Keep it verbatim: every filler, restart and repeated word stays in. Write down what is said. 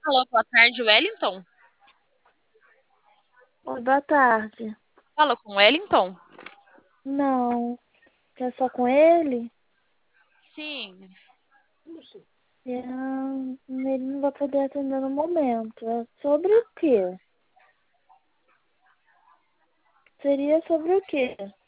Alô, boa tarde, Wellington. Oi, boa tarde. Fala com o Wellington? Não, é só com ele? Sim. É, ele não vai poder atender no momento. É sobre o quê? Seria sobre o quê?